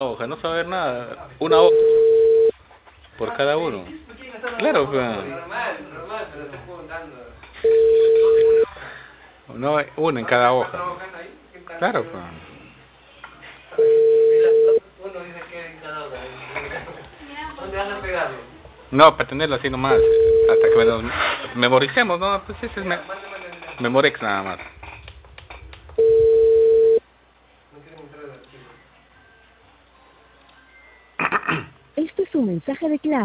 hoja, no saber nada. Una hoja por cada uno. Claro, pues. Normal, pero te estoy preguntando. No, una en cada hoja. Claro, pues. Uno dice que en cada hoja. ¿Dónde vas a pegarlo? No, para tenerlo así nomás. Hasta que nos memoricemos, ¿no? Pues ese es Memorex nada más. Este es un mensaje de clave.